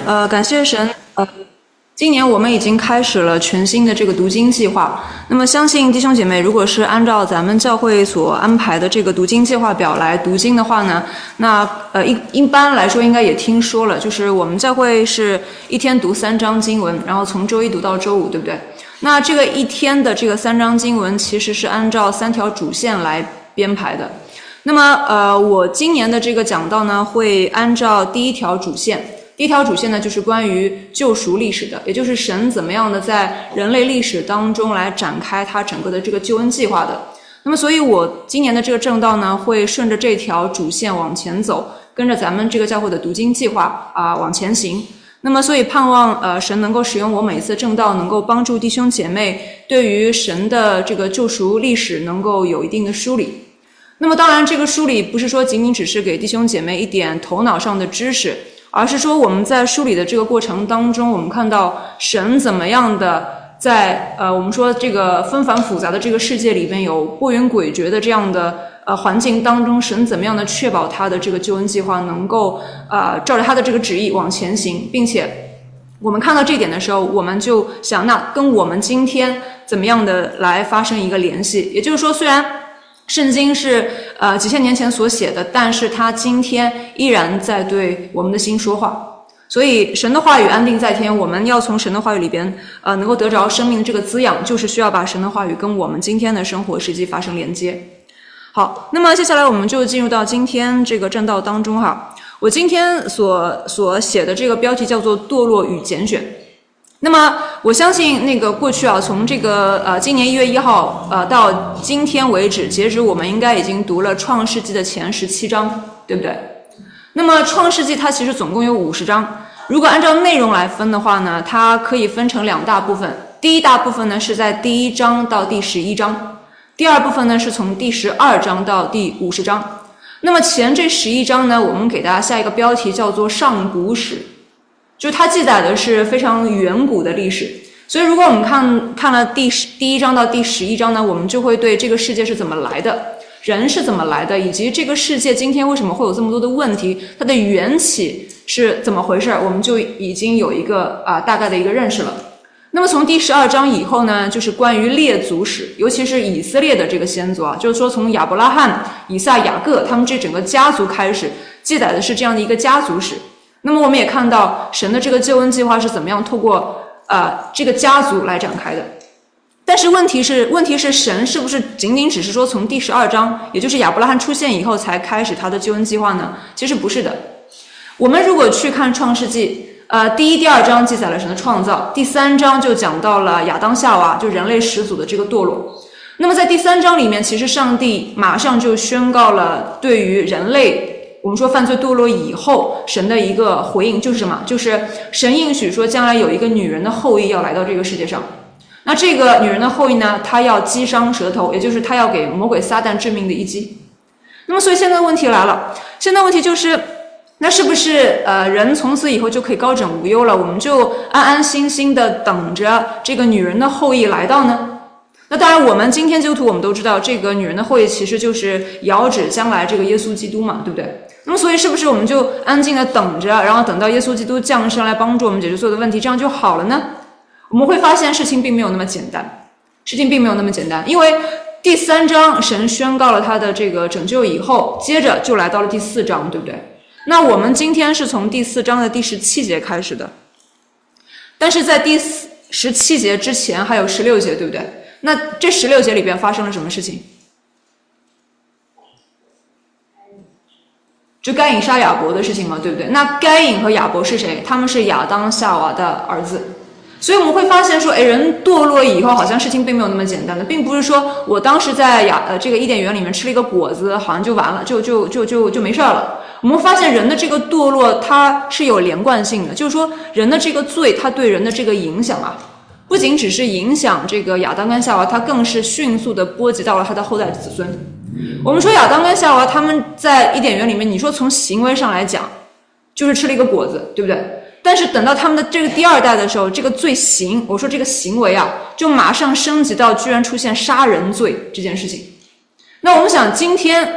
感谢神，今年我们已经开始了全新的这个读经计划。那么相信弟兄姐妹，如果是按照咱们教会所安排的这个读经计划表来读经的话呢，那一般来说应该也听说了，就是我们教会是一天读3章经文，然后从周一读到周五，对不对？那这个一天的这个3章经文其实是按照3条主线来编排的。那么我今年的这个讲道呢，会按照第一条主线。第一条主线呢，就是关于救赎历史的，也就是神怎么样的在人类历史当中来展开他整个的这个救恩计划的。那么所以我今年的这个正道呢，会顺着这条主线往前走，跟着咱们这个教会的读经计划往前行。那么所以盼望神能够使用我每一次正道，能够帮助弟兄姐妹对于神的这个救赎历史能够有一定的梳理。那么当然这个梳理不是说仅仅只是给弟兄姐妹一点头脑上的知识，而是说我们在梳理的这个过程当中，我们看到神怎么样的在我们说这个纷繁复杂的这个世界里边有拨云诡谲的这样的环境当中，神怎么样的确保他的这个救恩计划能够照着他的这个旨意往前行，并且我们看到这一点的时候，我们就想那跟我们今天怎么样的来发生一个联系。也就是说，虽然圣经是几千年前所写的，但是它今天依然在对我们的心说话。所以神的话语安定在天，我们要从神的话语里边能够得着生命的这个滋养，就是需要把神的话语跟我们今天的生活实际发生连接。好，那么接下来我们就进入到今天这个正道当中哈。我今天所写的这个标题叫做堕落与拣选。那么我相信那个过去从这个今年1月1号到今天为止，截止我们应该已经读了创世纪的前17章，对不对？那么创世纪它其实总共有50章，如果按照内容来分的话呢，它可以分成2大部分。第一大部分呢是在第1章到第11章，第二部分呢是从第12章到第50章。那么前这11章呢，我们给大家下一个标题叫做上古史，就它记载的是非常远古的历史。所以如果我们看了第1章到第11章呢，我们就会对这个世界是怎么来的，人是怎么来的，以及这个世界今天为什么会有这么多的问题，它的缘起是怎么回事，我们就已经有一个大概的一个认识了。那么从第12章以后呢，就是关于列祖史，尤其是以色列的这个先祖就是说从亚伯拉罕、以撒、雅各他们这整个家族开始，记载的是这样的一个家族史。那么我们也看到神的这个救恩计划是怎么样透过这个家族来展开的。但是问题是神是不是仅仅只是说从第12章，也就是亚伯拉罕出现以后才开始他的救恩计划呢？其实不是的。我们如果去看创世纪第1、第2章记载了神的创造，第3章就讲到了亚当夏娃，就人类始祖的这个堕落。那么在第3章里面，其实上帝马上就宣告了对于人类我们说犯罪堕落以后神的一个回应，就是什么？就是神应许说将来有一个女人的后裔要来到这个世界上。那这个女人的后裔呢，她要击伤舌头，也就是她要给魔鬼撒旦致命的一击。那么所以现在问题来了，现在问题就是那是不是人从此以后就可以高枕无忧了，我们就安安心心的等着这个女人的后裔来到呢？那当然我们今天基督徒我们都知道，这个女人的后裔其实就是遥指将来这个耶稣基督嘛，对不对？那么所以是不是我们就安静的等着，然后等到耶稣基督降生来帮助我们解决所有的问题，这样就好了呢？我们会发现事情并没有那么简单，因为第3章神宣告了他的这个拯救以后，接着就来到了第4章，对不对？那我们今天是从第4章的第17节开始的，但是在第17节之前还有16节，对不对？那这16节里边发生了什么事情？就该隐杀亚伯的事情嘛，对不对？那该隐和亚伯是谁？他们是亚当夏娃的儿子。所以我们会发现说，人堕落以后好像事情并没有那么简单的，并不是说我当时在这个伊甸园里面吃了一个果子好像就完了，就没事了。我们发现人的这个堕落它是有连贯性的，就是说人的这个罪它对人的这个影响不仅只是影响这个亚当跟夏娃，它更是迅速的波及到了他的后代子孙。我们说亚当跟夏娃他们在伊甸园里面，你说从行为上来讲就是吃了一个果子，对不对？但是等到他们的这个第2代的时候，这个罪行，我说这个行为就马上升级到居然出现杀人罪这件事情。那我们想今天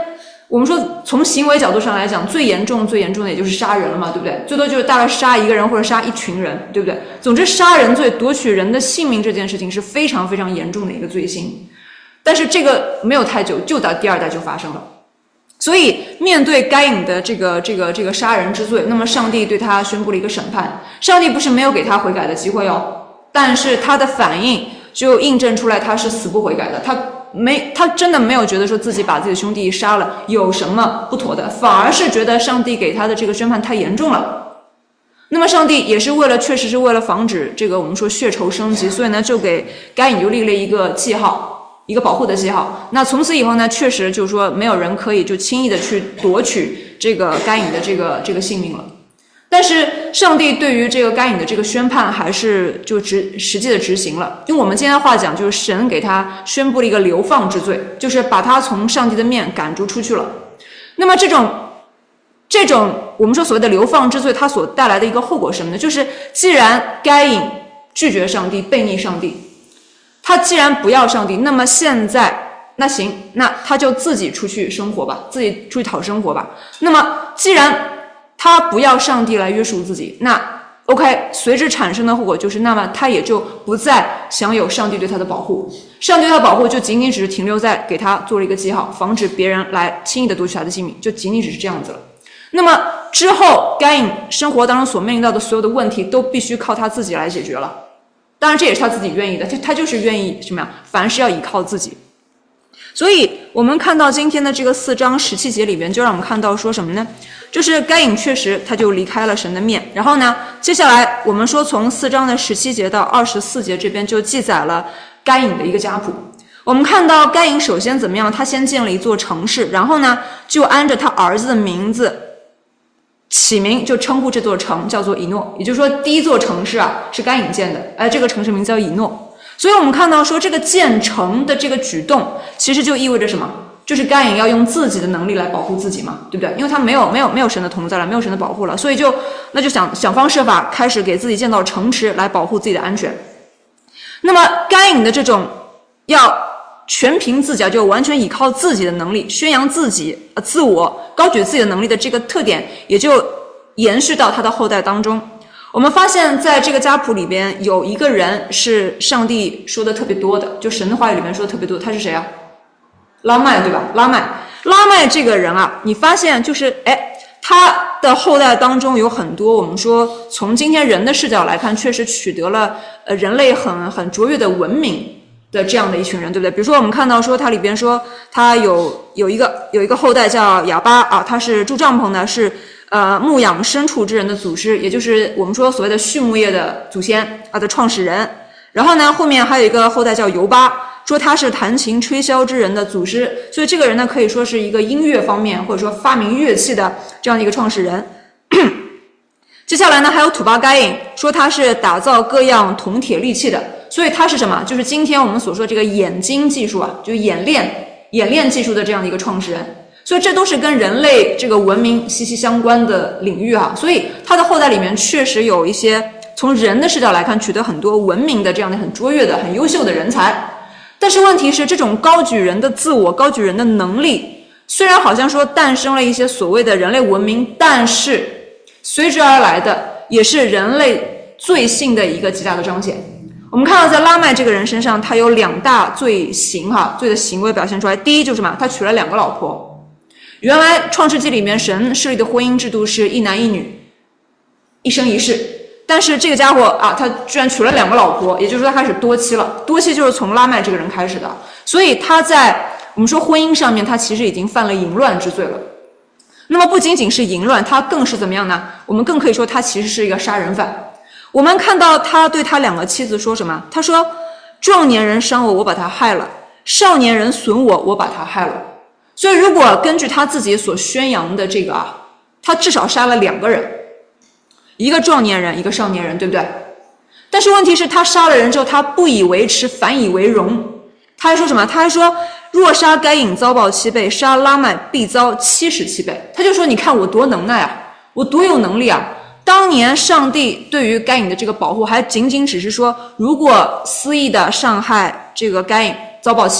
我们说从行为角度上来讲，最严重的也就是杀人了嘛，对不对？最多就是大概杀一个人或者杀一群人，对不对？总之杀人罪夺取人的性命这件事情是非常非常严重的一个罪行。但是这个没有太久，就到第二代就发生了。所以面对该隐的这个杀人之罪，那么上帝对他宣布了一个审判。上帝不是没有给他悔改的机会哦，但是他的反应就印证出来他是死不悔改的。他真的没有觉得说自己把自己的兄弟杀了有什么不妥的，反而是觉得上帝给他的这个宣判太严重了。那么上帝也是确实是为了防止这个我们说血仇升级，所以呢就给该隐就立了一个记号，一个保护的记号。那从此以后呢，确实就是说没有人可以就轻易的去夺取这个该隐的这个性命了。但是上帝对于这个该隐的这个宣判还是就实际的执行了。用我们今天的话讲，就是神给他宣布了一个流放之罪，就是把他从上帝的面赶逐出去了。那么这种我们说所谓的流放之罪，它所带来的一个后果是什么呢？就是既然该隐拒绝上帝，悖逆上帝，他既然不要上帝，那么现在那行，那他就自己出去生活吧，自己出去讨生活吧。那么既然他不要上帝来约束自己，那 OK， 随之产生的后果就是，那么他也就不再享有上帝对他的保护。上帝对他的保护就仅仅只是停留在给他做了一个记号，防止别人来轻易的夺取他的性命，就仅仅只是这样子了。那么之后该隐生活当中所面临到的所有的问题都必须靠他自己来解决了。当然这也是他自己愿意的，他就是愿意什么呀？凡事要依靠自己。所以我们看到今天的这个4章17节里边，就让我们看到说什么呢？就是该隐确实他就离开了神的面。然后呢，接下来我们说从4章的17节到24节这边就记载了该隐的一个家谱。我们看到该隐首先怎么样？他先建了一座城市，然后呢就按着他儿子的名字起名，就称呼这座城叫做以诺。也就是说第一座城市啊是该隐建的，这个城市名字叫以诺。所以我们看到说这个建城的这个举动其实就意味着什么？就是该隐要用自己的能力来保护自己嘛，对不对？因为他没有神的同在了，没有神的保护了，所以那就想方设法开始给自己建造城池来保护自己的安全。那么该隐的这种要全凭自己，就完全依靠自己的能力宣扬自己自我高举自己的能力的这个特点也就延续到他的后代当中。我们发现在这个家谱里边有一个人是上帝说的特别多的，就神的话语里面说的特别多，他是谁啊？拉麦，对吧？拉麦这个人啊，你发现就是他的后代当中有很多我们说从今天人的视角来看确实取得了人类很卓越的文明的这样的一群人，对不对？比如说我们看到说他里边说他有一个后代叫亚巴啊，他是住帐篷的，是牧养牲畜之人的祖师，也就是我们说所谓的畜牧业的祖先的创始人。然后呢后面还有一个后代叫尤巴，说他是弹琴吹箫之人的祖师，所以这个人呢可以说是一个音乐方面或者说发明乐器的这样的一个创始人。接下来呢还有土巴该隐，说他是打造各样铜铁利器的，所以他是什么？就是今天我们所说这个眼睛技术啊，就演练技术的这样的一个创始人。所以这都是跟人类这个文明息息相关的领域啊，所以他的后代里面确实有一些从人的视角来看取得很多文明的这样的很卓越的很优秀的人才。但是问题是这种高举人的自我高举人的能力，虽然好像说诞生了一些所谓的人类文明，但是随之而来的也是人类罪性的一个极大的彰显。我们看到在拉麦这个人身上他有2大罪的行为表现出来。第一就是什么？他娶了2个老婆。原来创世纪里面神设立的婚姻制度是一男一女一生一世，但是这个家伙啊，他居然娶了2个老婆，也就是说他开始多妻了。多妻就是从拉麦这个人开始的，所以他在我们说婚姻上面他其实已经犯了淫乱之罪了。那么不仅仅是淫乱，他更是怎么样呢？我们更可以说他其实是一个杀人犯。我们看到他对他2个妻子说什么？他说壮年人伤我，我把他害了；少年人损我，我把他害了。所以如果根据他自己所宣扬的这个他至少杀了2个人，一个壮年人，一个少年人，对不对？但是问题是他杀了人之后，他不以为耻，反以为荣。他还说什么？他还说若杀该隐遭报7倍，杀拉麦必遭77倍。他就说你看我多能耐啊，我多有能力啊。当年上帝对于该隐的这个保护还仅仅只是说如果肆意的伤害这个该隐遭报7倍，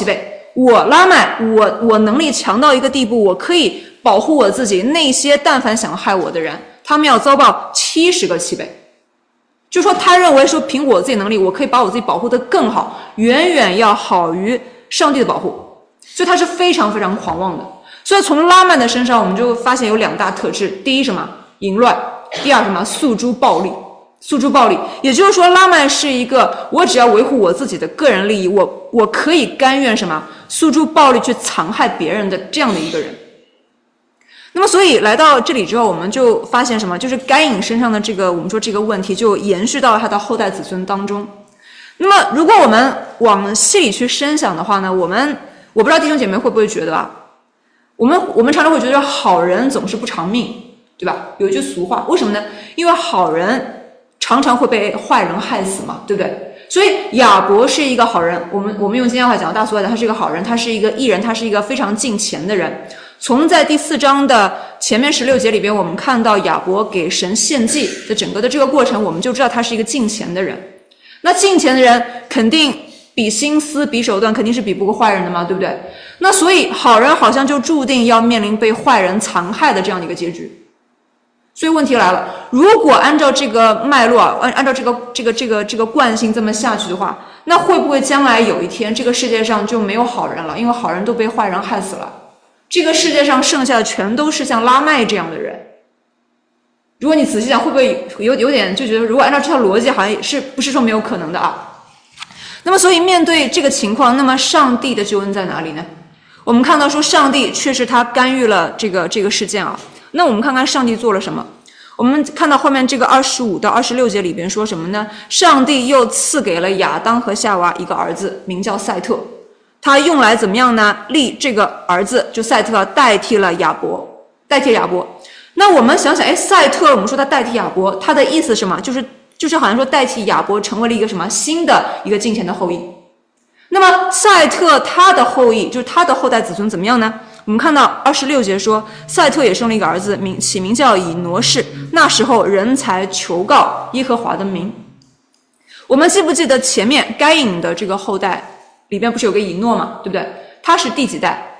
我拉麦，我能力强到一个地步，我可以保护我自己，那些但凡想害我的人，他们要遭报70个7倍。就说他认为说凭我自己能力，我可以把我自己保护得更好，远远要好于上帝的保护，所以他是非常非常狂妄的。所以从拉曼的身上我们就发现有2大特质，第一什么？淫乱，第二什么？诉诸暴力。诉诸暴力，也就是说拉曼是一个我只要维护我自己的个人利益，我可以甘愿什么？诉诸暴力去残害别人的这样的一个人。那么所以来到这里之后，我们就发现什么？就是该隐身上的这个我们说这个问题就延续到了他的后代子孙当中。那么如果我们往细里去深想的话呢，我不知道弟兄姐妹会不会觉得啊，我们常常会觉得好人总是不长命，对吧？有一句俗话，为什么呢？因为好人常常会被坏人害死嘛，对不对？所以亚伯是一个好人，我们用今天话讲，大俗话讲，他是一个好人，他是一个义人，他是一个非常敬虔的人。从在第4章的前面16节里边，我们看到亚伯给神献祭的整个的这个过程，我们就知道他是一个敬虔的人。那敬虔的人肯定比心思比手段肯定是比不过坏人的嘛，对不对？那所以好人好像就注定要面临被坏人残害的这样的一个结局。所以问题来了，如果按照这个脉络，按照这个惯性这么下去的话，那会不会将来有一天这个世界上就没有好人了？因为好人都被坏人害死了，这个世界上剩下的全都是像拉麦这样的人。如果你仔细想，会不会有点就觉得，如果按照这条逻辑，好像是不是说没有可能的啊？那么所以面对这个情况，那么上帝的救恩在哪里呢？我们看到说上帝确实他干预了这个事件啊。那我们看看上帝做了什么。我们看到后面这个25到26节里边说什么呢？上帝又赐给了亚当和夏娃一个儿子，名叫赛特。他用来怎么样呢？立这个儿子就赛特代替亚伯。那我们想想，赛特我们说他代替亚伯，他的意思是什么？就是好像说代替亚伯成为了一个什么新的一个敬虔的后裔。那么赛特他的后裔，就是他的后代子孙怎么样呢？我们看到26节说，赛特也生了一个儿子，起名叫以挪士。那时候人才求告耶和华的名。我们记不记得前面该隐的这个后代里边不是有个以诺嘛，对不对？他是第几代？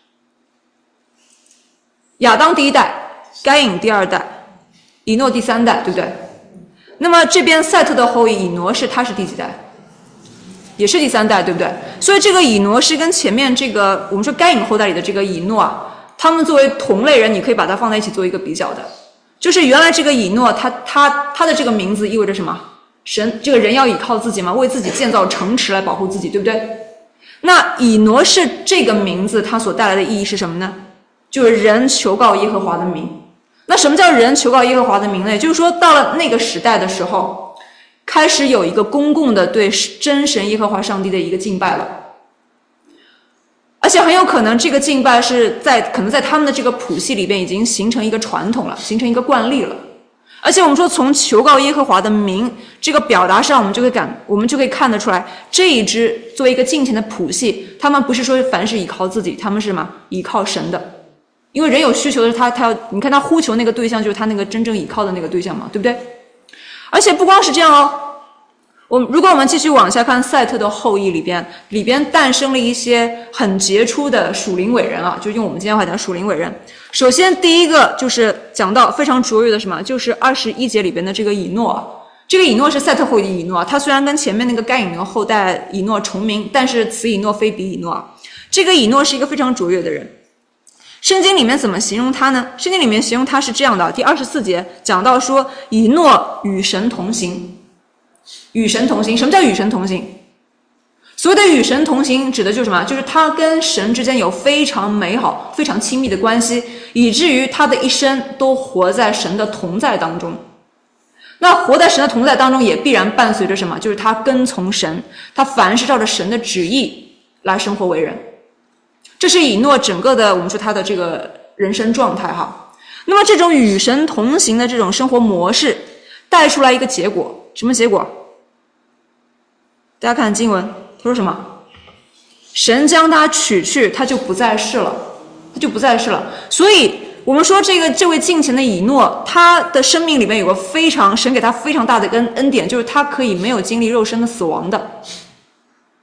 亚当第1代，该隐第2代，以诺第3代，对不对？那么这边赛特的后裔以挪士，他是第几代？也是第3代，对不对？所以这个以诺是跟前面这个我们说该隐后代里的这个以诺啊，他们作为同类人，你可以把它放在一起做一个比较的。就是原来这个以诺他的这个名字意味着什么？神这个人要依靠自己嘛，为自己建造城池来保护自己，对不对？那以挪是这个名字它所带来的意义是什么呢？就是人求告耶和华的名。那什么叫人求告耶和华的名呢？也就是说到了那个时代的时候，开始有一个公共的对真神耶和华上帝的一个敬拜了，而且很有可能这个敬拜是可能在他们的这个谱系里边已经形成一个传统了，形成一个惯例了。而且我们说从求告耶和华的名这个表达上，我们就可以看得出来，这一支作为一个敬虔的谱系，他们不是说凡是依靠自己，他们是什么？依靠神的。因为人有需求的是他要你看他呼求那个对象就是他那个真正依靠的那个对象嘛，对不对？而且不光是这样哦，如果我们继续往下看赛特的后裔里边诞生了一些很杰出的属灵伟人啊，就用我们今天话讲属灵伟人。首先第一个就是讲到非常卓越的什么，就是21节里边的这个以诺啊。这个以诺是赛特后裔的以诺啊，他虽然跟前面那个该隐的后代以诺重名，但是此以诺非彼以诺啊。这个以诺是一个非常卓越的人。圣经里面怎么形容他呢？圣经里面形容他是这样的，第24节讲到说以诺与神同行。与神同行，什么叫与神同行？所谓的与神同行指的就是什么？就是他跟神之间有非常美好非常亲密的关系，以至于他的一生都活在神的同在当中。那活在神的同在当中也必然伴随着什么？就是他跟从神，他凡是照着神的旨意来生活为人。这是以诺整个的我们说他的这个人生状态哈。那么这种与神同行的这种生活模式带出来一个结果，什么结果？大家看经文，他说什么？神将他取去，他就不再是了，所以我们说这位敬虔的以诺，他的生命里面有个神给他非常大的恩典，就是他可以没有经历肉身的死亡的。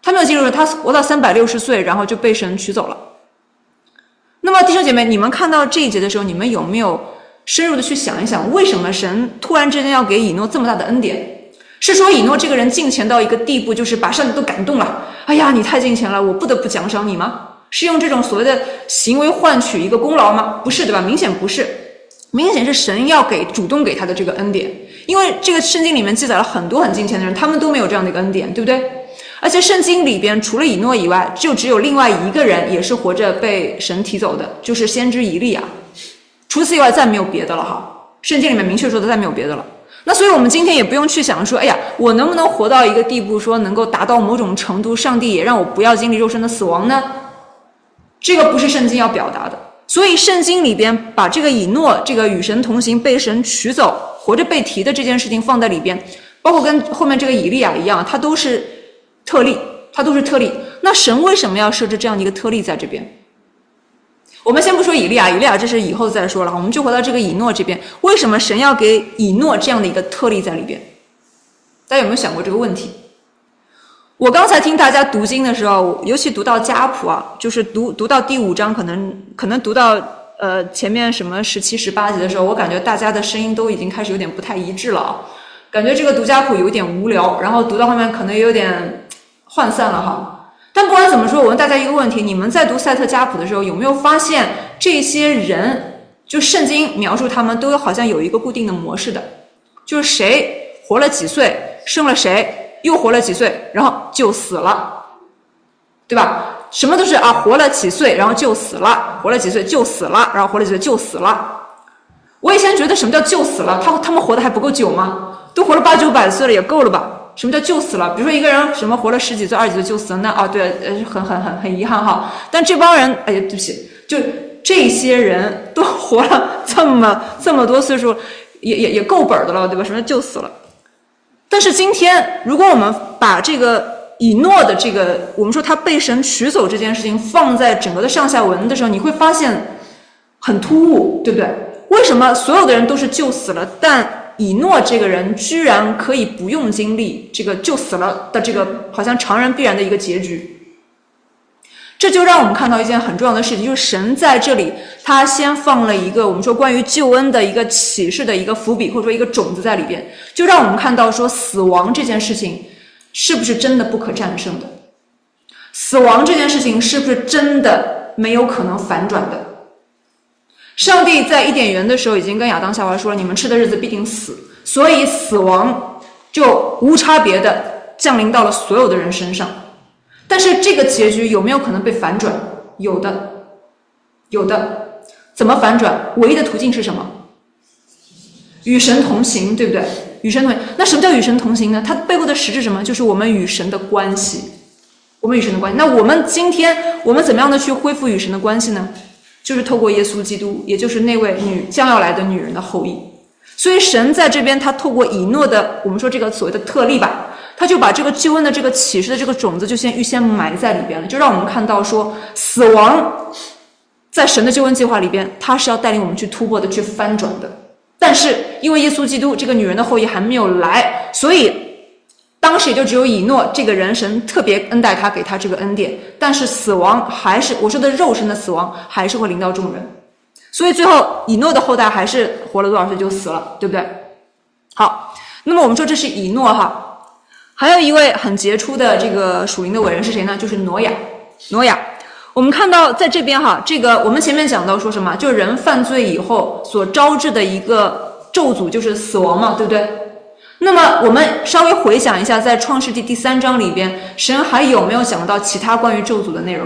他没有进入，他活到360岁，然后就被神取走了。那么弟兄姐妹，你们看到这一节的时候，你们有没有深入的去想一想，为什么神突然之间要给以诺这么大的恩典？是说以诺这个人敬虔到一个地步，就是把上帝都感动了，哎呀，你太敬虔了，我不得不奖赏你吗？是用这种所谓的行为换取一个功劳吗？不是，对吧？明显不是，明显是神要主动给他的这个恩典。因为这个圣经里面记载了很多很敬虔的人，他们都没有这样的一个恩典，对不对？而且圣经里边除了以诺以外，就只有另外一个人也是活着被神提走的，就是先知以利亚。除此以外再没有别的了哈。圣经里面明确说的再没有别的了。那所以我们今天也不用去想说，哎呀，我能不能活到一个地步，说能够达到某种程度，上帝也让我不要经历肉身的死亡呢？这个不是圣经要表达的。所以圣经里边把这个以诺这个与神同行被神取走活着被提的这件事情放在里边，包括跟后面这个以利亚一样，它都是特例。那神为什么要设置这样的一个特例在这边？我们先不说以利亚这是以后再说了，我们就回到这个以诺这边，为什么神要给以诺这样的一个特例在里边？大家有没有想过这个问题？我刚才听大家读经的时候，尤其读到家谱啊，就是读到第5章，可能读到前面什么17、18节的时候，我感觉大家的声音都已经开始有点不太一致了啊，感觉这个读家谱有点无聊，然后读到后面可能也有点涣散了哈。但不管怎么说，我问大家一个问题，你们在读赛特家谱的时候，有没有发现这些人，就圣经描述他们都好像有一个固定的模式的，就是谁活了几岁，生了谁，又活了几岁，然后就死了，对吧？什么都是活了几岁，然后就死了，活了几岁就死了，然后活了几岁就死了。我以前觉得什么叫就死了？他们活得还不够久吗？都活了8、900岁了也够了吧？什么叫就死了？比如说一个人什么活了10几岁、20几岁就死了，那对，很遗憾哈。但这帮人，哎呀，对不起，就这些人都活了这么多岁数，也够本的了，对吧？什么就死了？但是今天，如果我们把这个以诺的这个，我们说他被神取走这件事情放在整个的上下文的时候，你会发现很突兀，对不对？为什么所有的人都是就死了，但以诺这个人居然可以不用经历这个就死了的这个好像常人必然的一个结局？这就让我们看到一件很重要的事情，就是神在这里他先放了一个我们说关于救恩的一个启示的一个伏笔，或者说一个种子在里边，就让我们看到说死亡这件事情是不是真的不可战胜的，死亡这件事情是不是真的没有可能反转的。上帝在伊甸园的时候已经跟亚当夏娃说了，你们吃的日子必定死，所以死亡就无差别的降临到了所有的人身上。但是这个结局有没有可能被反转？有的。怎么反转？唯一的途径是什么？与神同行，对不对？与神同行。那什么叫与神同行呢？它背后的实质是什么？就是我们与神的关系。那我们今天我们怎么样的去恢复与神的关系呢？就是透过耶稣基督，也就是那位将要来的女人的后裔。所以神在这边他透过以诺的我们说这个所谓的特例吧，他就把这个救恩的这个启示的这个种子就预先埋在里边了，就让我们看到说死亡在神的救恩计划里边，他是要带领我们去突破的，去翻转的。但是因为耶稣基督这个女人的后裔还没有来，所以当时也就只有以诺这个人，神特别恩待他，给他这个恩典，但是死亡还是我说的肉身的死亡还是会临到众人。所以最后以诺的后代还是活了多少岁就死了，对不对？好，那么我们说这是以诺哈，还有一位很杰出的这个属灵的伟人是谁呢？就是挪亚。我们看到在这边哈，这个我们前面讲到说什么，就是人犯罪以后所招致的一个咒诅就是死亡嘛，对不对？那么我们稍微回想一下，在创世纪第3章里边，神还有没有讲到其他关于咒诅的内容？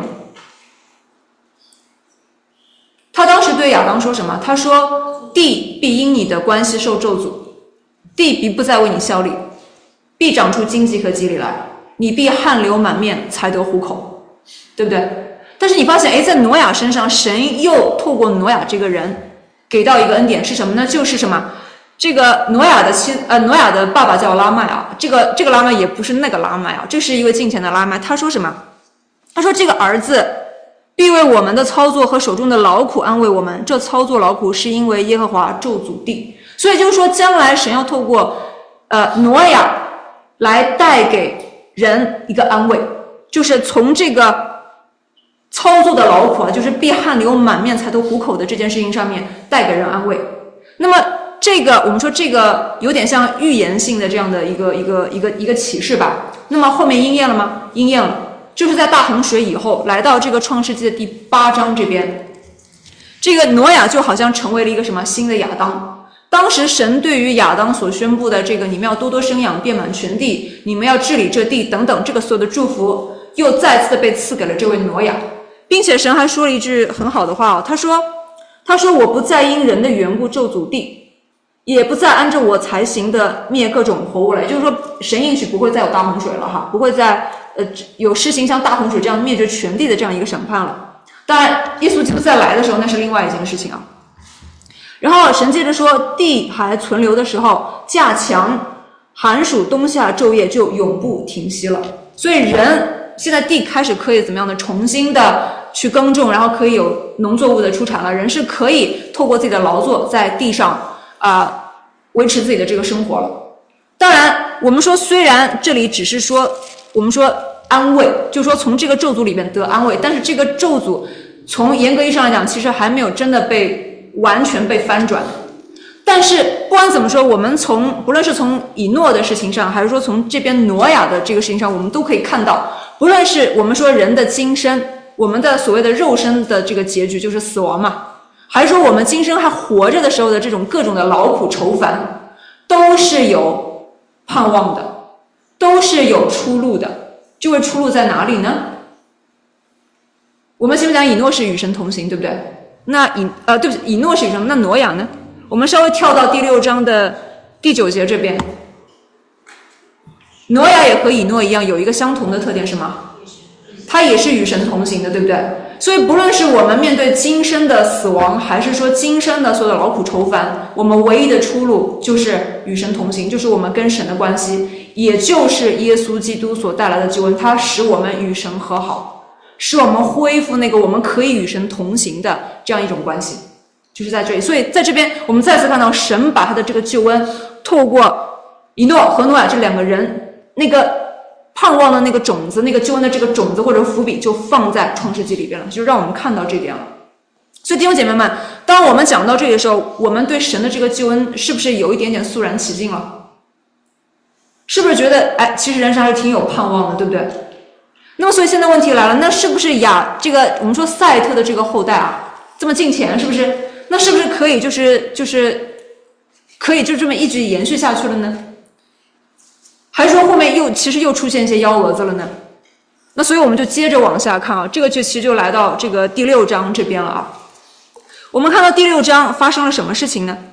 他当时对亚当说什么？他说地必因你的关系受咒诅，地必不再为你效力，必长出荆棘和蒺藜来，你必汗流满面才得糊口，对不对？但是你发现在挪亚身上，神又透过挪亚这个人给到一个恩典是什么呢？就是什么？这个挪亚的爸爸叫拉麦啊，这个拉麦也不是那个拉麦啊，这是一位敬虔的拉麦。他说什么？他说这个儿子必为我们的操作和手中的劳苦安慰我们，这操作劳苦是因为耶和华咒诅地。所以就是说将来神要透过挪亚来带给人一个安慰， 就是从这个操作的劳苦啊，就是避汗流满面才得糊口的这件事情上面带给人安慰。那么这个我们说这个有点像预言性的这样的一个启示吧。那么后面应验了吗？应验了，就是在大洪水以后，来到这个创世纪的第8章这边，这个挪亚就好像成为了一个什么新的亚当。当时神对于亚当所宣布的这个你们要多多生养，遍满全地，你们要治理这地等等，这个所有的祝福又再次的被赐给了这位挪亚，并且神还说了一句很好的话哦，他说我不再因人的缘故咒诅地，也不再按照我才行的灭各种活物来，就是说神应许不会再有大洪水了哈，不会再有施行像大洪水这样灭绝全地的这样一个审判了。当然耶稣基督再来的时候那是另外一件事情啊。然后神接着说，地还存留的时候，架墙寒暑冬夏昼夜就永不停息了。所以人现在地开始可以怎么样的重新的去耕种，然后可以有农作物的出产了，人是可以透过自己的劳作在地上维持自己的这个生活了。当然我们说虽然这里只是说我们说安慰，就是说从这个咒诅里面得安慰，但是这个咒诅从严格意义上来讲其实还没有真的完全被翻转。但是不管怎么说，我们不论是从以诺的事情上，还是说从这边挪亚的这个事情上，我们都可以看到，不论是我们说人的今生，我们的所谓的肉身的这个结局就是死亡嘛，还是说我们今生还活着的时候的这种各种的劳苦愁烦，都是有盼望的，都是有出路的。这位出路在哪里呢？我们前面讲以诺是与神同行，对不对？那对不起，以诺是与神，那挪亚呢？我们稍微跳到第6章的第9节这边，挪亚也和以诺一样有一个相同的特点，是吗？他也是与神同行的，对不对？所以不论是我们面对今生的死亡，还是说今生的所有的劳苦愁烦，我们唯一的出路就是与神同行，就是我们跟神的关系，也就是耶稣基督所带来的救恩，它使我们与神和好，使我们恢复那个我们可以与神同行的这样一种关系，就是在这里。所以在这边我们再次看到神把他的这个救恩透过以诺和挪亚这2个人那个盼望的那个种子，那个救恩的这个种子或者伏笔就放在创世纪里边了，就让我们看到这点了。所以弟兄姐妹们，当我们讲到这里的时候，我们对神的这个救恩是不是有一点点肃然起敬了？是不是觉得其实人生还是挺有盼望的，对不对？那么所以现在问题来了，那是不是这个我们说赛特的这个后代啊，这么敬虔，是不是？那是不是可以可以就这么一直延续下去了呢？还是说后面其实又出现一些幺蛾子了呢？那所以我们就接着往下看啊，这个其实就来到这个第6章这边了啊。我们看到第6章发生了什么事情呢？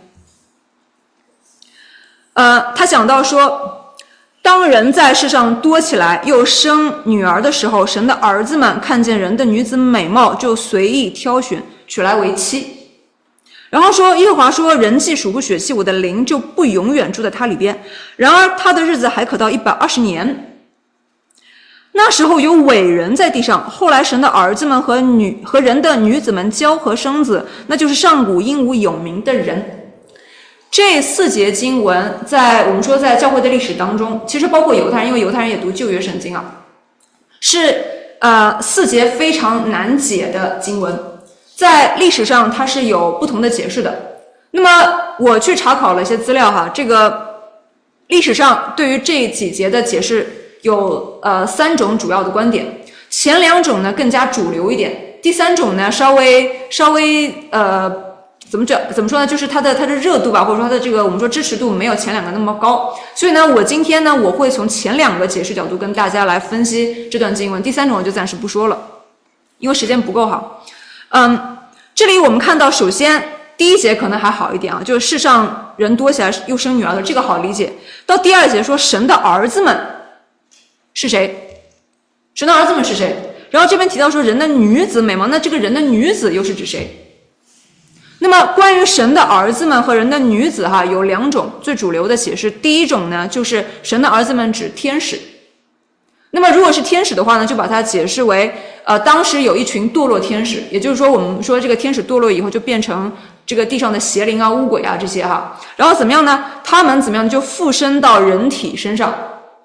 他讲到说，当人在世上多起来，又生女儿的时候，神的儿子们看见人的女子美貌，就随意挑选，娶来为妻。然后说，耶和华说，人既属乎血气，我的灵就不永远住在他里边。然而他的日子还可到120年。那时候有伟人在地上，后来神的儿子们和人的女子们交合生子，那就是上古英武有名的人。这4节经文我们说在教会的历史当中，其实包括犹太人，因为犹太人也读旧约圣经啊，是4节非常难解的经文，在历史上它是有不同的解释的。那么我去查考了一些资料哈，这个历史上对于这几节的解释有3种主要的观点，前2种呢更加主流一点，第3种呢稍微怎么说呢，就是它的热度吧，或者说它的这个我们说支持度没有前2个那么高。所以呢我今天呢我会从前2个解释角度跟大家来分析这段经文，第3种我就暂时不说了，因为时间不够好。这里我们看到首先第1节可能还好一点啊，就是世上人多起来又生女儿的，这个好理解。到第2节说神的儿子们是谁？神的儿子们是谁？然后这边提到说人的女子美貌，那这个人的女子又是指谁？那么关于神的儿子们和人的女子哈，有2种最主流的解释。第一种呢，就是神的儿子们指天使。那么如果是天使的话呢，就把它解释为当时有一群堕落天使，也就是说我们说这个天使堕落以后就变成这个地上的邪灵啊、污鬼啊这些哈。然后怎么样呢？他们怎么样就附身到人体身上，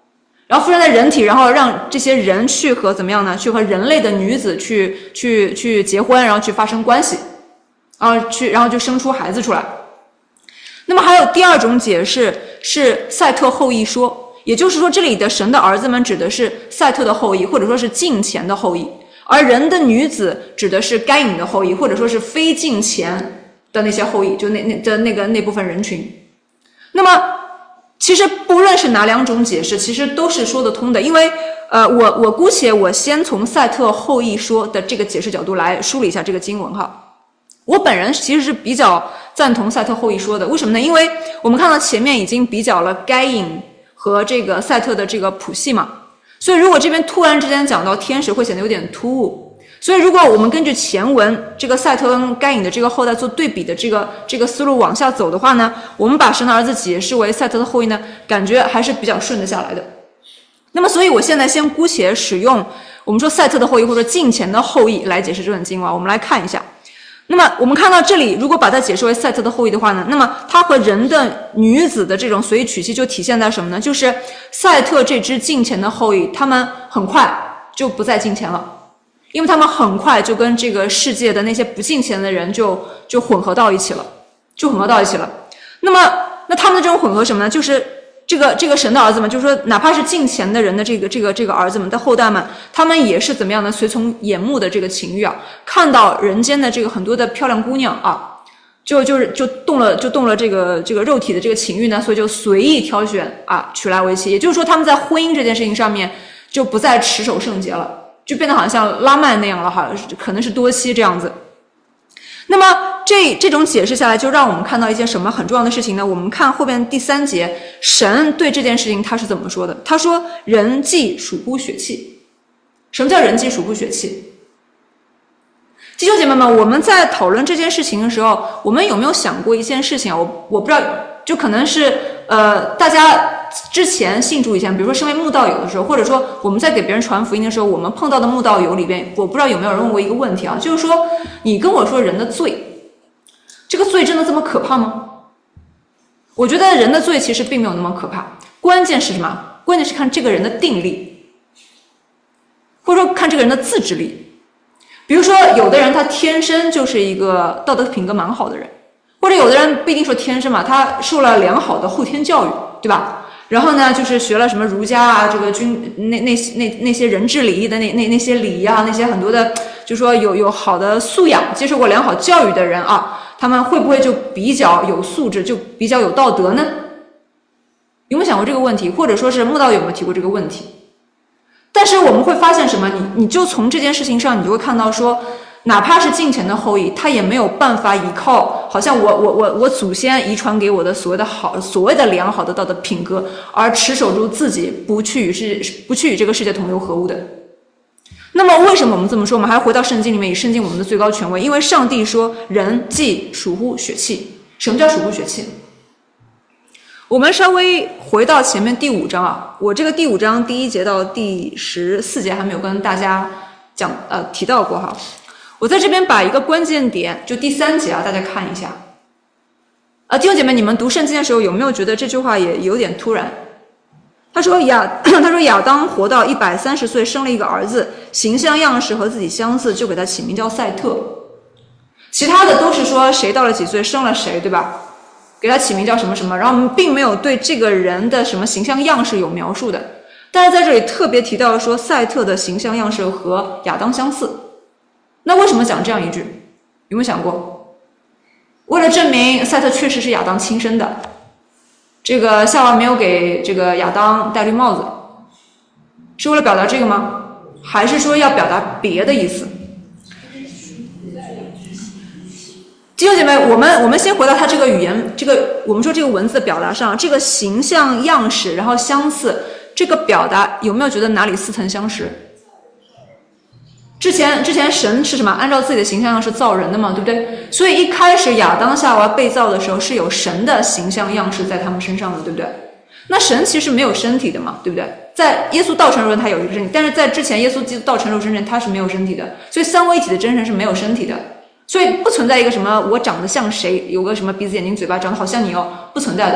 然后附身在人体，然后让这些人去和怎么样呢？去和人类的女子去结婚，然后去发生关系，然后就生出孩子出来。那么还有第二种解释是赛特后裔说，也就是说这里的神的儿子们指的是赛特的后裔，或者说是敬虔的后裔，而人的女子指的是该隐的后裔，或者说是非敬虔的那些后裔，就那部分人群。那么其实不论是哪两种解释，其实都是说得通的，因为我姑且我先从赛特后裔说的这个解释角度来梳理一下这个经文哈。我本人其实是比较赞同赛特后裔说的，为什么呢？因为我们看到前面已经比较了该隐和这个赛特的这个谱系嘛，所以如果这边突然之间讲到天使会显得有点突兀。所以如果我们根据前文这个赛特跟该隐的这个后代做对比的这个思路往下走的话呢，我们把神的儿子解释为赛特的后裔呢，感觉还是比较顺得下来的。那么所以我现在先姑且使用我们说赛特的后裔或者敬虔的后裔来解释这段经文，我们来看一下。那么我们看到这里，如果把它解释为赛特的后裔的话呢，那么它和人的女子的这种随意娶妻就体现在什么呢？就是赛特这支敬虔的后裔，他们很快就不再敬虔了，因为他们很快就跟这个世界的那些不敬虔的人就混合到一起了，那么他们的这种混合什么呢？就是这个神的儿子们，就是说哪怕是敬虔的人的这个儿子们的后代们，他们也是怎么样呢？随从眼目的这个情欲啊，看到人间的这个很多的漂亮姑娘啊，就动了这个肉体的这个情欲呢，所以就随意挑选啊，娶来为妻。也就是说，他们在婚姻这件事情上面就不再持守圣洁了，就变得好像拉曼那样了哈，可能是多妻这样子。那么这种解释下来，就让我们看到一件什么很重要的事情呢？我们看后边第3节，神对这件事情他是怎么说的？他说：“人既属乎血气。”什么叫人既属乎血气？弟兄姐妹们，我们在讨论这件事情的时候，我们有没有想过一件事情啊？我不知道，就可能是大家之前信主以前，比如说身为慕道友的时候，或者说我们在给别人传福音的时候，我们碰到的慕道友里边，我不知道有没有人问过一个问题啊，就是说你跟我说人的罪，这个罪真的这么可怕吗？我觉得人的罪其实并没有那么可怕，关键是什么？关键是看这个人的定力，或者说看这个人的自制力。比如说有的人他天生就是一个道德品格蛮好的人，或者有的人不一定说天生嘛，他受了良好的后天教育，对吧？然后呢，就是学了什么儒家啊，这个那些人治礼仪的那些礼仪啊，那些很多的，就说有好的素养，接受过良好教育的人啊，他们会不会就比较有素质，就比较有道德呢？有没有想过这个问题？或者说是慕道有没有提过这个问题？但是我们会发现什么？你就从这件事情上，你就会看到说，哪怕是敬虔的后裔，他也没有办法依靠好像我祖先遗传给我的所谓的良好的道德品格，而持守住自己不去与这个世界同流合污的。那么为什么我们这么说？我们还要回到圣经里面，以圣经我们的最高权威，因为上帝说人既属乎血气。什么叫属乎血气？我们稍微回到前面第5章啊，我这个第5章第1节到第14节还没有跟大家提到过哈。我在这边把一个关键点，就第3节啊，大家看一下。弟兄姐妹，你们读圣经的时候有没有觉得这句话也有点突然？他说亚当活到130岁，生了一个儿子，形象样式和自己相似，就给他起名叫赛特。其他的都是说谁到了几岁生了谁，对吧？给他起名叫什么什么，然后我们并没有对这个人的什么形象样式有描述的，但是在这里特别提到说赛特的形象样式和亚当相似。那为什么讲这样一句？有没有想过？为了证明赛特确实是亚当亲生的，这个夏娃没有给这个亚当戴绿帽子，是为了表达这个吗？还是说要表达别的意思？弟兄姐妹，我们先回到他这个语言，我们说这个文字的表达上，这个形象样式，然后相似，这个表达有没有觉得哪里似曾相识？之前神是什么？按照自己的形象样式造人的嘛，对不对？所以一开始亚当夏娃被造的时候是有神的形象样式在他们身上的，对不对？那神其实没有身体的嘛，对不对？在耶稣道成肉身他有一个身体，但是在之前耶稣基督道成肉身他是没有身体的，所以三位一体的真神是没有身体的。所以不存在一个什么我长得像谁，有个什么鼻子眼睛嘴巴长得好像你哦，不存在的。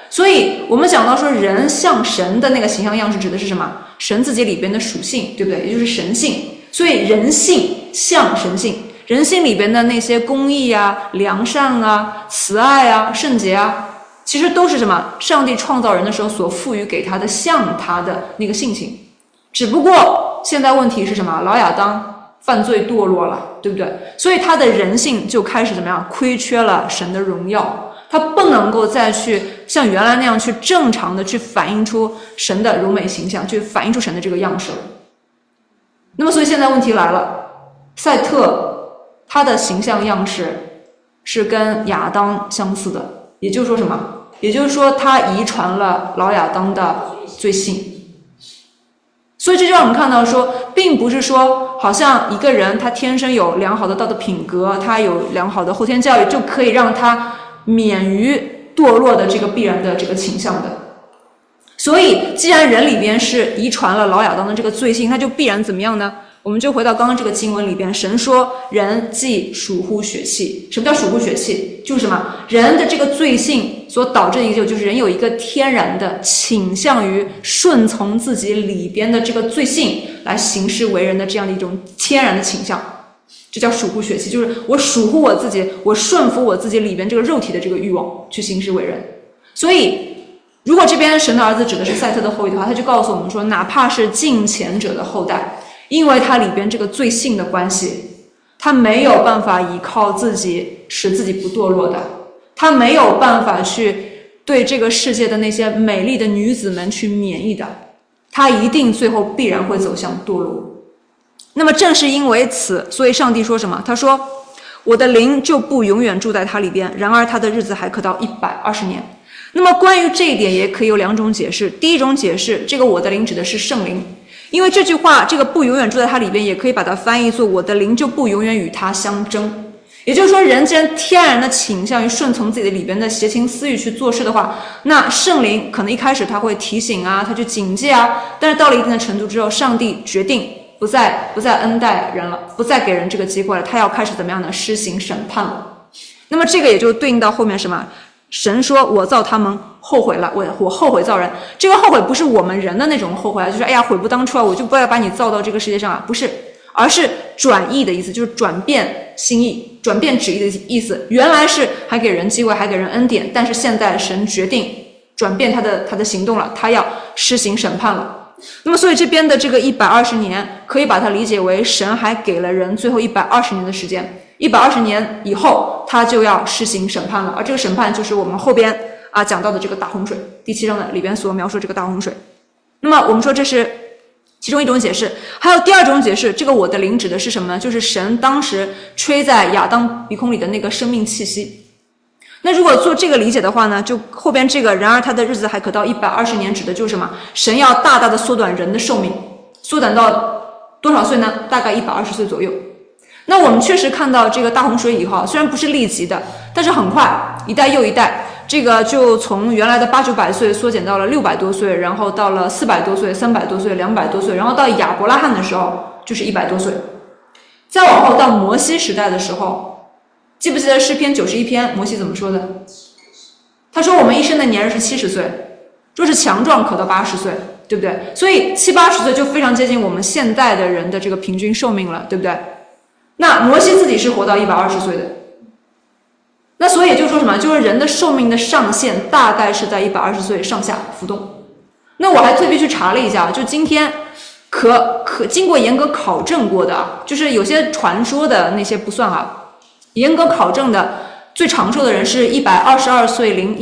所以我们讲到说人像神的那个形象样式指的是什么？神自己里边的属性，对不对？也就是神性。所以人性像神性，人性里边的那些公义啊、良善啊、慈爱啊、圣洁啊，其实都是什么？上帝创造人的时候所赋予给他的像他的那个性情。只不过现在问题是什么？老亚当犯罪堕落了，对不对？所以他的人性就开始怎么样？亏缺了神的荣耀，他不能够再去像原来那样去正常的去反映出神的柔美形象，去反映出神的这个样式了。那么所以现在问题来了，赛特他的形象样式是跟亚当相似的，也就是说什么？也就是说他遗传了老亚当的罪性。所以这就让我们看到说，并不是说好像一个人他天生有良好的道德品格，他有良好的后天教育，就可以让他免于堕落的这个必然的这个倾向的。所以既然人里边是遗传了老亚当的这个罪性，那就必然怎么样呢？我们就回到刚刚这个经文里边，神说人既属乎血气。什么叫属乎血气？就是什么？人的这个罪性所导致的一个就是人有一个天然的倾向于顺从自己里边的这个罪性来行事为人的这样的一种天然的倾向，这叫属乎血气，就是我属乎我自己，我顺服我自己里边这个肉体的这个欲望去行事为人。所以如果这边神的儿子指的是赛特的后裔的话，他就告诉我们说，哪怕是近前者的后代，因为他里边这个罪性的关系，他没有办法依靠自己使自己不堕落的，他没有办法去对这个世界的那些美丽的女子们去免疫的，他一定最后必然会走向堕落。那么正是因为此，所以上帝说什么？他说我的灵就不永远住在他里边，然而他的日子还可到120年。那么关于这一点也可以有两种解释。第一种解释，这个我的灵指的是圣灵，因为这句话这个不永远住在他里边也可以把它翻译作我的灵就不永远与他相争。也就是说，人既然天然的倾向于顺从自己的里边的邪情私欲去做事的话，那圣灵可能一开始他会提醒啊，他去警戒啊，但是到了一定的程度之后，上帝决定不再恩待人了，不再给人这个机会了，他要开始怎么样呢？施行审判了。那么这个也就对应到后面什么？神说我造他们后悔了，我后悔造人。这个后悔不是我们人的那种后悔啊，就是哎呀悔不当初啊，我就不要把你造到这个世界上啊，不是，而是转意的意思，就是转变心意，转变旨意的意思。原来是还给人机会，还给人恩典，但是现在神决定转变他的行动了，他要施行审判了。那么所以这边的这个120年可以把它理解为神还给了人最后120年的时间，120年以后他就要施行审判了，而这个审判就是我们后边讲到的这个大洪水，第7章的里边所描述这个大洪水。那么我们说这是其中一种解释，还有第二种解释，这个我的灵指的是什么呢？就是神当时吹在亚当鼻孔里的那个生命气息。那如果做这个理解的话呢，就后边这个然而他的日子还可到120年指的就是什么？神要大大的缩短人的寿命，缩短到多少岁呢？大概120岁左右。那我们确实看到这个大洪水以后，虽然不是立即的，但是很快一代又一代，这个就从原来的80-90岁缩减到了600多岁，然后到了400多岁、300多岁、200多岁，然后到亚伯拉罕的时候就是100多岁。再往后到摩西时代的时候，记不记得诗篇91篇摩西怎么说的？他说我们一生的年日是70岁，若是强壮可到80岁，对不对？所以70-80岁就非常接近我们现代的人的这个平均寿命了，对不对？那摩西自己是活到120岁的，那所以也就是说什么？就是人的寿命的上限大概是在120岁上下浮动。那我还特别去查了一下，就今天可经过严格考证过的，就是有些传说的那些不算啊，严格考证的最长寿的人是122岁零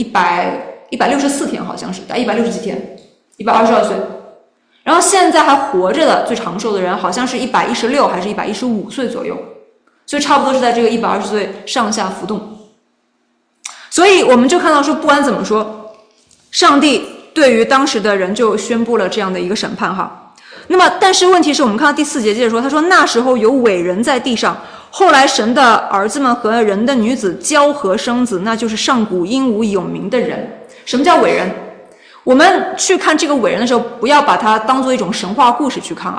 164天，好像是打160几天，122岁。然后现在还活着的最长寿的人好像是116还是115岁左右，所以差不多是在这个120岁上下浮动。所以我们就看到说，不管怎么说，上帝对于当时的人就宣布了这样的一个审判哈。那么但是问题是我们看到第4节接着说，他说那时候有伟人在地上，后来神的儿子们和人的女子交合生子，那就是上古英武有名的人。什么叫伟人？我们去看这个伟人的时候，不要把它当做一种神话故事去看啊，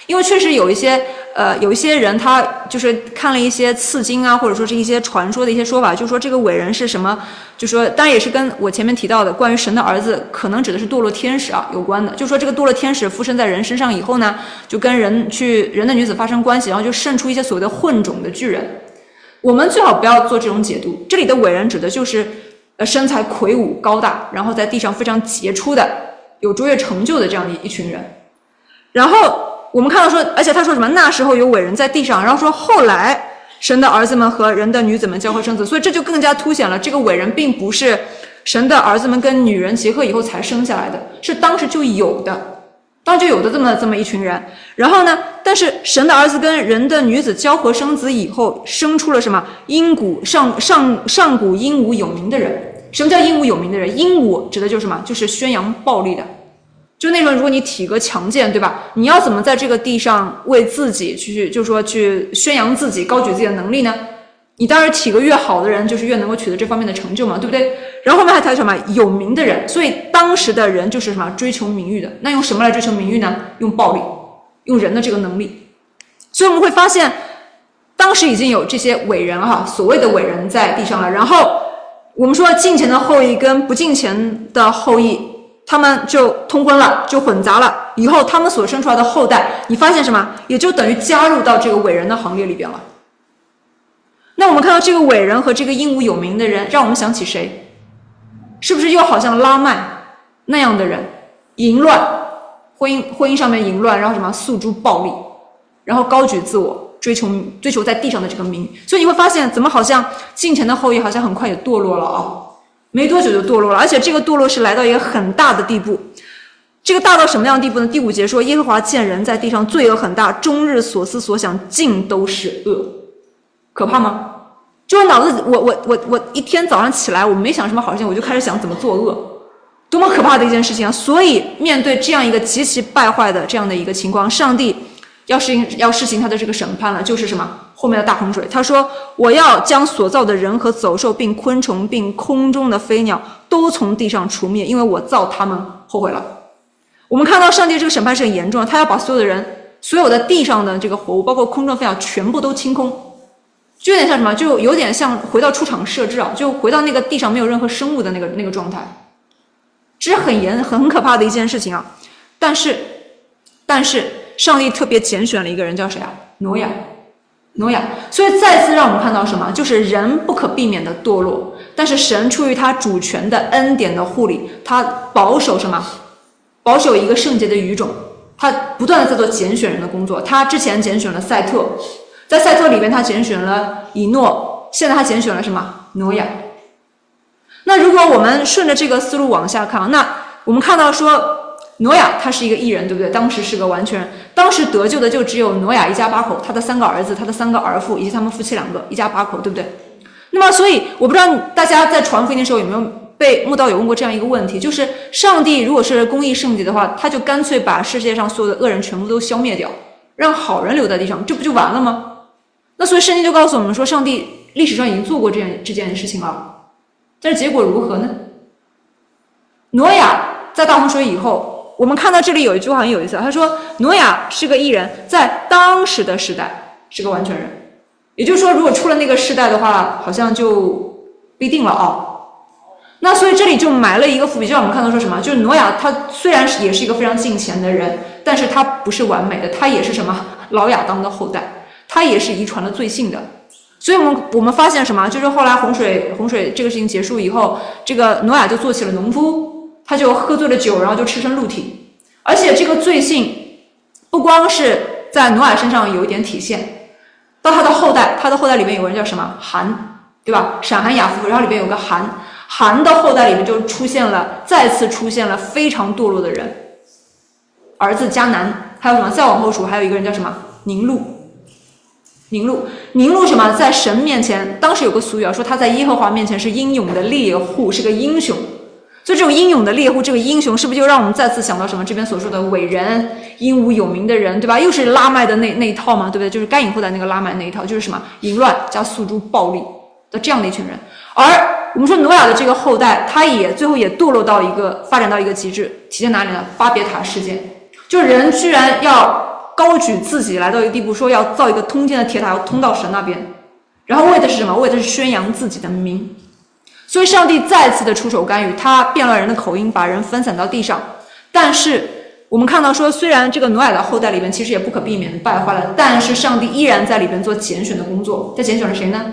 因为确实有一些人他就是看了一些刺经啊，或者说是一些传说的一些说法，就说这个伟人是什么，就说当然也是跟我前面提到的关于神的儿子可能指的是堕落天使啊有关的，就说这个堕落天使附身在人身上以后呢，就跟人的女子发生关系，然后就生出一些所谓的混种的巨人。我们最好不要做这种解读，这里的伟人指的就是身材魁梧高大，然后在地上非常杰出的有卓越成就的这样的一群人。然后我们看到说，而且他说什么那时候有伟人在地上，然后说后来神的儿子们和人的女子们交合生子，所以这就更加凸显了这个伟人并不是神的儿子们跟女人结合以后才生下来的，是当时就有的这么一群人。然后呢，但是神的儿子跟人的女子交合生子以后，生出了什么上古英武有名的人。什么叫英武有名的人？英武指的就是什么？就是宣扬暴力的。就那时候如果你体格强健，对吧，你要怎么在这个地上为自己去宣扬自己，高举自己的能力呢？你当然体格越好的人就是越能够取得这方面的成就嘛，对不对？然后后面还谈什么有名的人，所以当时的人就是什么追求名誉的。那用什么来追求名誉呢？用暴力，用人的这个能力。所以我们会发现当时已经有这些伟人所谓的伟人在地上了。然后我们说敬虔的后裔跟不敬虔的后裔，他们就通婚了，就混杂了，以后他们所生出来的后代，你发现什么？也就等于加入到这个伟人的行列里边了。那我们看到这个伟人和这个英武有名的人，让我们想起谁？是不是又好像拉麦那样的人，淫乱，婚姻上面淫乱，然后什么诉诸暴力，然后高举自我，追求在地上的这个名誉。所以你会发现，怎么好像敬虔的后裔好像很快也堕落了啊？没多久就堕落了，而且这个堕落是来到一个很大的地步。这个大到什么样的地步呢？第5节说，耶和华见人在地上罪恶很大，终日所思所想尽都是恶。可怕吗？就我脑子，我一天早上起来，我没想什么好事情，我就开始想怎么作恶，多么可怕的一件事情啊！所以面对这样一个极其败坏的这样的一个情况，上帝要施行他的这个审判了，就是什么？后面的大洪水。他说，我要将所造的人和走兽并昆虫并空中的飞鸟都从地上除灭，因为我造他们后悔了。我们看到上帝这个审判是很严重的，他要把所有的人，所有的地上的这个活物，包括空中飞鸟全部都清空，就有点像什么？就有点像回到出厂设置啊，就回到那个地上没有任何生物的那个状态。这是很可怕的一件事情啊。但是上帝特别拣选了一个人，叫谁啊？挪亚。所以再次让我们看到什么？就是人不可避免的堕落，但是神出于他主权的恩典的护理，他保守什么？保守一个圣洁的语种，他不断的在做拣选人的工作。他之前拣选了赛特，在赛特里边他拣选了以诺，现在他拣选了什么？挪亚。那如果我们顺着这个思路往下看，那我们看到说挪亚他是一个义人，对不对？当时是个完全人，当时得救的就只有挪亚一家8口，他的3个儿子，他的3个儿妇，以及他们夫妻2个，一家8口，对不对？那么所以我不知道大家在传福音的时候有没有被慕道友问过这样一个问题，就是上帝如果是公义圣洁的话，他就干脆把世界上所有的恶人全部都消灭掉，让好人留在地上，这不就完了吗？那所以圣经就告诉我们说，上帝历史上已经做过这件事情了，但是结果如何呢？挪亚在大洪水以后，我们看到这里有一句话很有意思，他说挪亚是个义人，在当时的时代是个完全人。也就是说，如果出了那个世代的话，好像就不一定了啊。那所以这里就埋了一个伏笔，就让我们看到说什么？就是挪亚他虽然也是一个非常敬虔的人，但是他不是完美的，他也是什么？老亚当的后代，他也是遗传了罪性的。所以我们发现什么？就是后来洪水这个事情结束以后，这个挪亚就做起了农夫，他就喝醉了酒，然后就赤身露体。而且这个罪性不光是在挪亚身上有一点体现，到他的后代里面有个人叫什么？含，对吧？闪、含、雅弗，然后里边有个含的后代里面就再次出现了非常堕落的人，儿子迦南，还有什么？再往后数，还有一个人叫什么？宁禄什么？在神面前，当时有个俗语啊，说他在耶和华面前是英勇的猎户，是个英雄。所以这种英勇的猎户，这个英雄是不是就让我们再次想到什么？这边所说的伟人、英武有名的人，对吧？又是拉麦的那一套嘛，对不对？就是该隐后代那个拉麦那一套，就是什么淫乱加诉诸暴力的这样的一群人。而我们说挪亚的这个后代，他也最后也堕落到发展到一个极致，体现哪里呢？巴别塔事件，就人居然要高举自己来到一个地步，说要造一个通天的铁塔，要通到神那边，然后为的是什么？为的是宣扬自己的名。所以上帝再次的出手干预，他变乱人的口音，把人分散到地上。但是我们看到说，虽然这个挪亚的后代里边其实也不可避免的败坏了，但是上帝依然在里边做拣选的工作。在拣选了谁呢？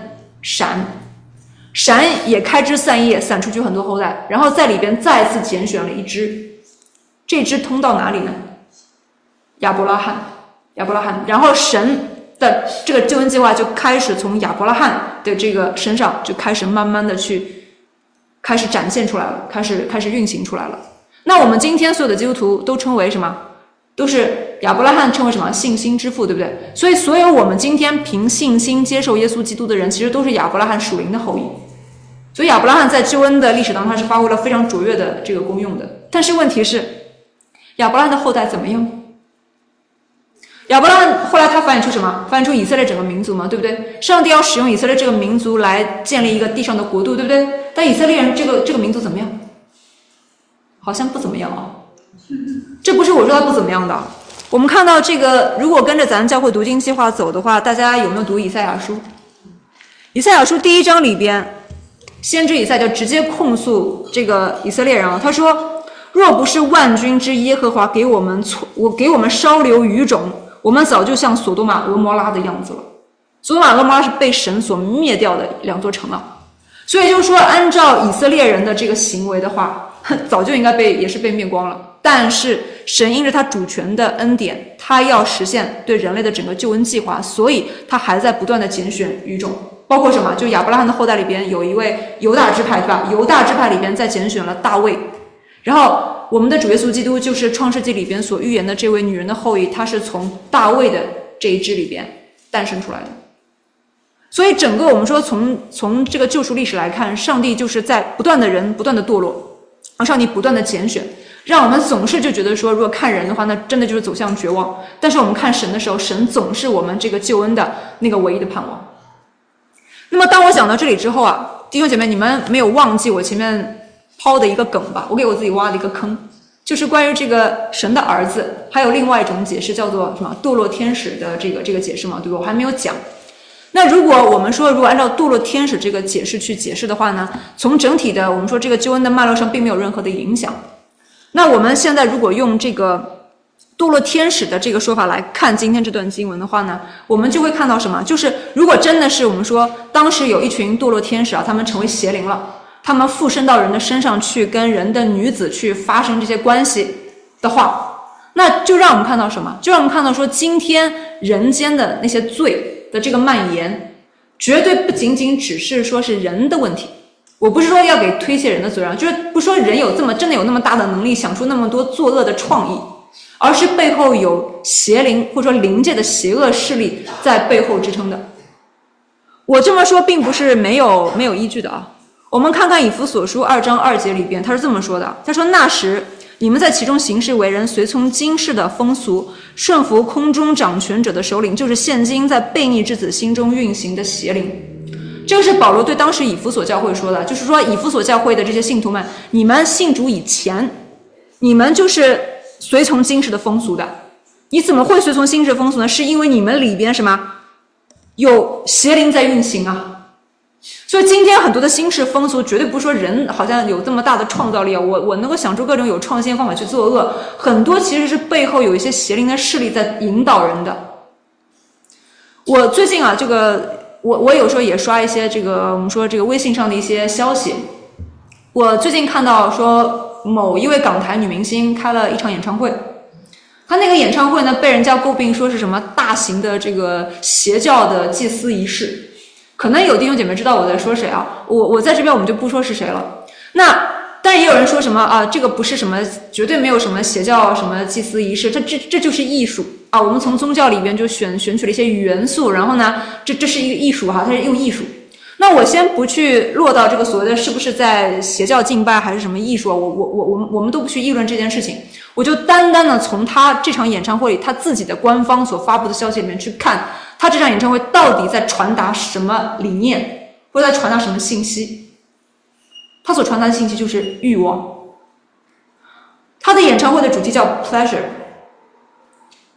闪也开枝散叶，散出去很多后代，然后在里边再次拣选了一支，这支通到哪里呢？亚伯拉罕，然后神的这个救恩计划就开始从亚伯拉罕的这个身上就开始慢慢的开始展现出来了，开始运行出来了。那我们今天所有的基督徒都称为什么？都是亚伯拉罕称为什么？信心之父，对不对？所以所有我们今天凭信心接受耶稣基督的人，其实都是亚伯拉罕属灵的后裔。所以亚伯拉罕在救恩的历史当中，他是发挥了非常卓越的这个功用的。但是问题是，亚伯拉罕的后代怎么样？亚伯拉罕后来他繁衍出什么？繁衍出以色列整个民族嘛，对不对？上帝要使用以色列这个民族来建立一个地上的国度，对不对？但以色列人这个民族怎么样？好像不怎么样啊。这不是我说他不怎么样的。我们看到这个，如果跟着咱教会读经计划走的话，大家有没有读以赛亚书？以赛亚书第1章里边，先知以赛就直接控诉这个以色列人啊，他说：若不是万军之耶和华给我们稍留余种，我们早就像索多玛、俄摩拉的样子了。索多玛、俄摩拉是被神所灭掉的2座城了。所以就是说，按照以色列人的这个行为的话，早就应该也是被灭光了。但是神因着他主权的恩典，他要实现对人类的整个救恩计划，所以他还在不断的拣选余种。包括什么？就亚伯拉罕的后代里边有一位犹大支派，对吧？犹大支派里边再拣选了大卫。然后我们的主耶稣基督就是创世纪里边所预言的这位女人的后裔，她是从大卫的这一支里边诞生出来的。所以整个我们说从这个救赎历史来看，上帝就是在不断的堕落，而上帝不断的拣选，让我们总是就觉得说，如果看人的话，那真的就是走向绝望。但是我们看神的时候，神总是我们这个救恩的那个唯一的盼望。那么当我讲到这里之后啊，弟兄姐妹，你们没有忘记我前面抛的一个梗吧？我给我自己挖的一个坑，就是关于这个神的儿子，还有另外一种解释叫做什么堕落天使的这个解释嘛，对吧？我还没有讲。那如果我们说，如果按照堕落天使这个解释去解释的话呢，从整体的我们说这个救恩的脉络上并没有任何的影响。那我们现在如果用这个堕落天使的这个说法来看今天这段经文的话呢，我们就会看到什么？就是如果真的是我们说当时有一群堕落天使啊，他们成为邪灵了，他们附身到人的身上去跟人的女子去发生这些关系的话，那就让我们看到什么？就让我们看到说今天人间的那些罪的这个蔓延，绝对不仅仅只是说是人的问题。我不是说要给推卸人的责任，就是不说人真的有那么大的能力想出那么多作恶的创意，而是背后有邪灵或者说灵界的邪恶势力在背后支撑的。我这么说并不是没有依据的啊。我们看看以弗所书2章2节里边，他是这么说的，他说：那时你们在其中行事为人，随从今世的风俗，顺服空中掌权者的首领，就是现今在悖逆之子心中运行的邪灵。这个是保罗对当时以弗所教会说的，就是说以弗所教会的这些信徒们，你们信主以前，你们就是随从今世的风俗的。你怎么会随从今世的风俗呢？是因为你们里边什么有邪灵在运行啊。所以今天很多的新式风俗绝对不是说人好像有这么大的创造力啊，我能够想出各种有创新的方法去作恶，很多其实是背后有一些邪灵的势力在引导人的。我最近啊，这个我有时候也刷一些这个我们说这个微信上的一些消息，我最近看到说某一位港台女明星开了一场演唱会，她那个演唱会呢被人家诟病说是什么大型的这个邪教的祭司仪式。可能有弟兄姐妹知道我在说谁啊，我在这边我们就不说是谁了。那但也有人说什么啊，这个不是什么绝对没有什么邪教什么祭司仪式，这就是艺术啊。我们从宗教里边就选取了一些元素，然后呢这是一个艺术哈，它是用艺术。那我先不去落到这个所谓的是不是在邪教敬拜还是什么艺术啊，我们都不去议论这件事情，我就单单的从他这场演唱会里他自己的官方所发布的消息里面去看，他这场演唱会到底在传达什么理念，或者在传达什么信息。他所传达的信息就是欲望。他的演唱会的主题叫 pleasure，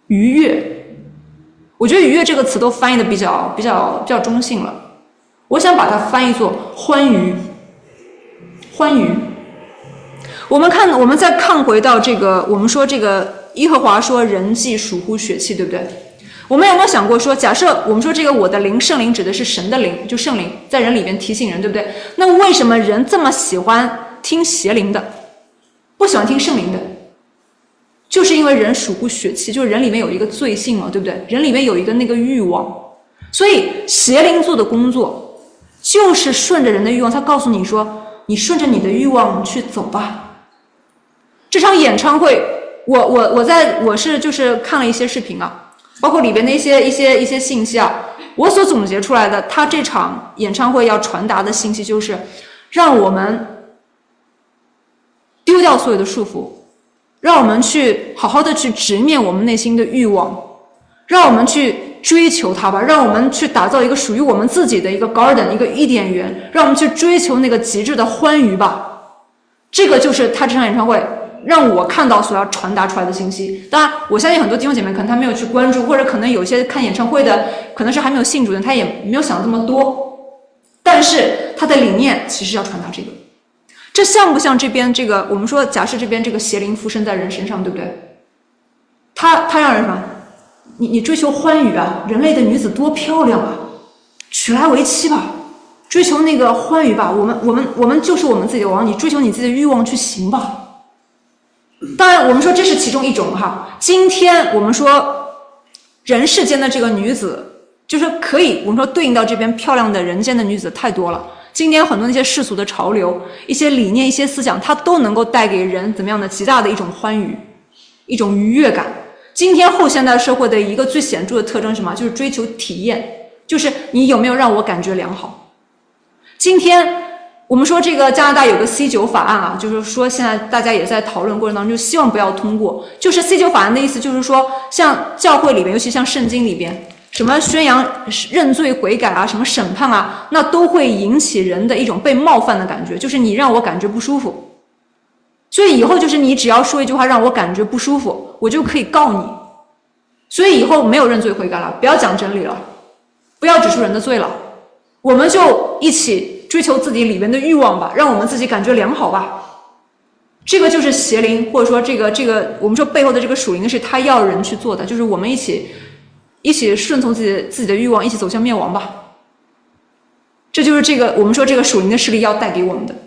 愉悦。我觉得愉悦这个词都翻译的比较中性了，我想把它翻译作欢愉。欢愉。我们再看回到这个，我们说这个耶和华说人既属乎血气，对不对？我们有没有想过说，假设我们说这个我的灵，圣灵指的是神的灵，就圣灵在人里边提醒人，对不对？那为什么人这么喜欢听邪灵的，不喜欢听圣灵的？就是因为人属乎血气，就是人里面有一个罪性嘛，对不对？人里面有一个那个欲望，所以邪灵做的工作就是顺着人的欲望，他告诉你说，你顺着你的欲望去走吧。这场演唱会，我是就是看了一些视频啊，包括里边的一些信息啊，我所总结出来的，他这场演唱会要传达的信息就是，让我们丢掉所有的束缚，让我们去好好的去直面我们内心的欲望，让我们去追求它吧，让我们去打造一个属于我们自己的一个 garden， 一个伊甸园，让我们去追求那个极致的欢愉吧。这个就是他这场演唱会让我看到所要传达出来的信息。当然我相信很多弟兄姐妹可能他没有去关注，或者可能有些看演唱会的可能是还没有信主的，他也没有想这么多，但是他的理念其实要传达这个。这像不像这边这个我们说假设这边这个邪灵附身在人身上，对不对？他让人什么？你追求欢愉啊，人类的女子多漂亮啊，娶来为妻吧，追求那个欢愉吧，我们就是我们自己的王，你追求你自己的欲望去行吧。当然我们说这是其中一种哈。今天我们说人世间的这个女子，就是可以我们说对应到这边漂亮的人间的女子太多了。今天很多那些世俗的潮流，一些理念，一些思想，它都能够带给人怎么样的极大的一种欢愉，一种愉悦感。今天后现代社会的一个最显著的特征是什么？就是追求体验，就是你有没有让我感觉良好。今天我们说这个加拿大有个 C9 法案啊，就是说现在大家也在讨论过程当中，就希望不要通过。就是 C9 法案的意思就是说，像教会里边，尤其像圣经里边，什么宣扬认罪悔改啊，什么审判啊，那都会引起人的一种被冒犯的感觉，就是你让我感觉不舒服。所以以后就是你只要说一句话让我感觉不舒服，我就可以告你。所以以后没有认罪悔改了，不要讲真理了，不要指出人的罪了，我们就一起追求自己里面的欲望吧，让我们自己感觉良好吧。这个就是邪灵，或者说这个我们说背后的这个属灵的是他要人去做的，就是我们一起顺从自己的欲望，一起走向灭亡吧。这就是这个我们说这个属灵的势力要带给我们的。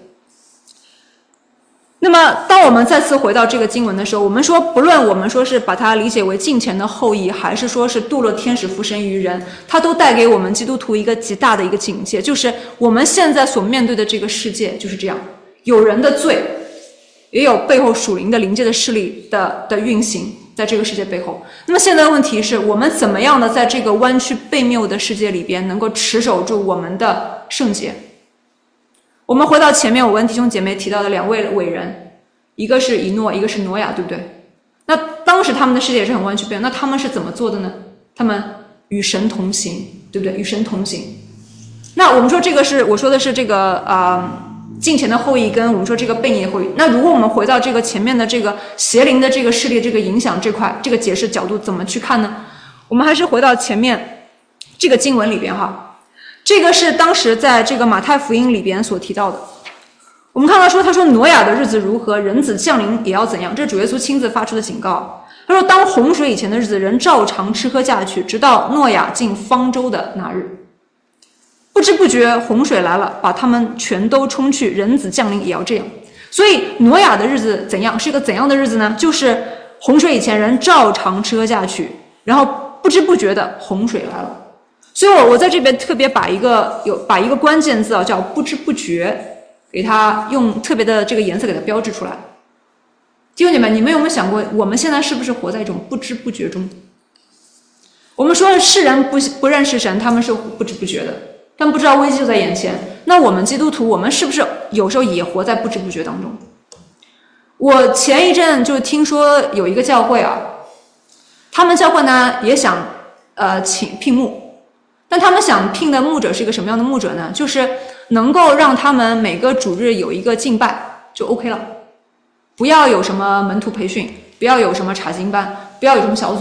那么当我们再次回到这个经文的时候，我们说不论我们说是把它理解为敬虔的后裔，还是说是堕落天使附身于人，它都带给我们基督徒一个极大的一个警戒，就是我们现在所面对的这个世界就是这样，有人的罪，也有背后属灵的灵界的势力的运行在这个世界背后。那么现在的问题是我们怎么样的在这个弯曲悖谬的世界里边能够持守住我们的圣洁。我们回到前面我跟弟兄姐妹提到的两位伟人，一个是以诺，一个是挪亚，对不对？那当时他们的世界也是很弯曲悖谬，那他们是怎么做的呢？他们与神同行，对不对？与神同行。那我们说这个是我说的是这个敬虔的后裔跟我们说这个悖逆的后裔。那如果我们回到这个前面的这个邪灵的这个势力这个影响这块，这个解释角度怎么去看呢？我们还是回到前面这个经文里边哈。这个是当时在这个马太福音里边所提到的。我们看到说，他说挪亚的日子如何，人子降临也要怎样，这是主耶稣亲自发出的警告。他说当洪水以前的日子，人照常吃喝嫁娶，直到诺亚进方舟的那日。不知不觉洪水来了，把他们全都冲去，人子降临也要这样。所以挪亚的日子怎样，是一个怎样的日子呢？就是洪水以前人照常吃喝嫁娶，然后不知不觉的洪水来了。所以我在这边特别把一个关键字叫不知不觉，给它用特别的这个颜色给它标志出来。弟兄姐妹，你们有没有想过，我们现在是不是活在一种不知不觉中？我们说世人不认识神，他们是不知不觉的，他们不知道危机就在眼前。那我们基督徒，我们是不是有时候也活在不知不觉当中？我前一阵就听说有一个教会啊，他们教会呢也想聘牧。但他们想聘的牧者是一个什么样的牧者呢？就是能够让他们每个主日有一个敬拜就 OK 了，不要有什么门徒培训，不要有什么查经班，不要有什么小组，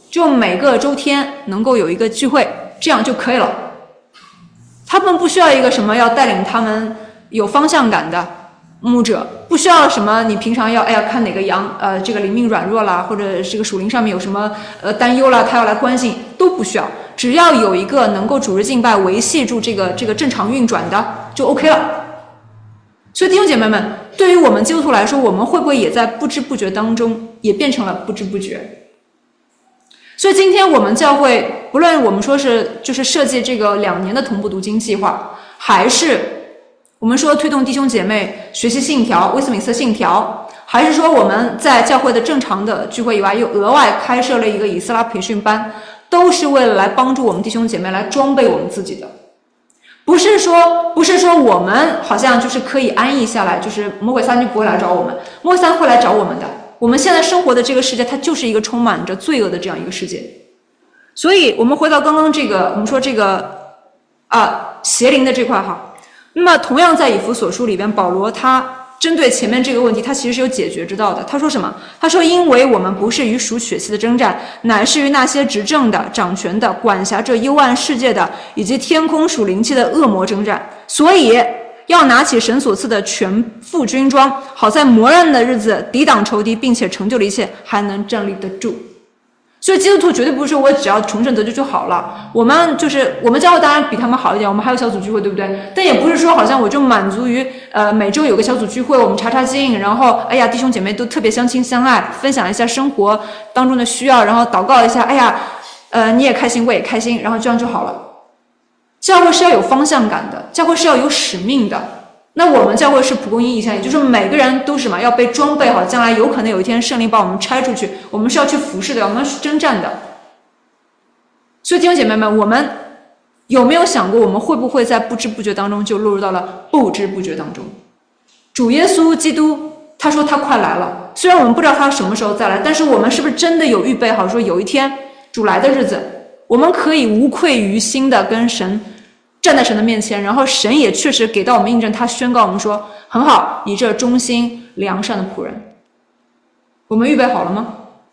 就每个周天能够有一个聚会，这样就可以了。他们不需要一个什么要带领他们有方向感的牧者，不需要什么你平常要看哪个羊这个灵命软弱啦，或者这个属灵上面有什么担忧啦，他要来关心，都不需要，只要有一个能够主日敬拜维系住这个正常运转的就 OK 了。所以弟兄姐妹们，对于我们基督徒来说，我们会不会也在不知不觉当中也变成了不知不觉？所以今天我们教会，不论我们说是就是设计这个2年的同步读经计划，还是我们说推动弟兄姐妹学习信条威斯敏斯特信条，还是说我们在教会的正常的聚会以外又额外开设了一个以斯拉培训班，都是为了来帮助我们弟兄姐妹来装备我们自己的。不是说我们好像就是可以安逸下来，就是魔鬼撒旦就不会来找我们，魔鬼撒旦会来找我们的。我们现在生活的这个世界，它就是一个充满着罪恶的这样一个世界。所以我们回到刚刚这个，我们说这个邪灵的这块哈。那么同样在以弗所书里边，保罗他针对前面这个问题，他其实是有解决之道的。他说什么？他说因为我们不是与属血气的征战，乃是与那些执政的、掌权的、管辖这幽暗世界的，以及天空属灵气的恶魔征战，所以要拿起神所赐的全副军装，好在磨难的日子抵挡仇敌，并且成就了一切，还能站立得住。所以基督徒绝对不是说我只要重生得救就好了，我们教会当然比他们好一点，我们还有小组聚会，对不对？但也不是说好像我就满足于每周有个小组聚会，我们查经，然后弟兄姐妹都特别相亲相爱，分享一下生活当中的需要，然后祷告一下，你也开心我也开心，然后这样就好了。教会是要有方向感的，教会是要有使命的。那我们教会是蒲公英意象，也就是每个人都是要被装备好，将来有可能有一天圣灵把我们拆出去，我们是要去服侍的，我们要去征战的。所以弟兄姐妹们，我们有没有想过，我们会不会在不知不觉当中就落入到了不知不觉当中？主耶稣基督他说他快来了，虽然我们不知道他什么时候再来，但是我们是不是真的有预备好，说有一天主来的日子，我们可以无愧于心的跟神站在神的面前，然后神也确实给到我们印证，他宣告我们说很好，你这忠心良善的仆人。我们预备好了吗？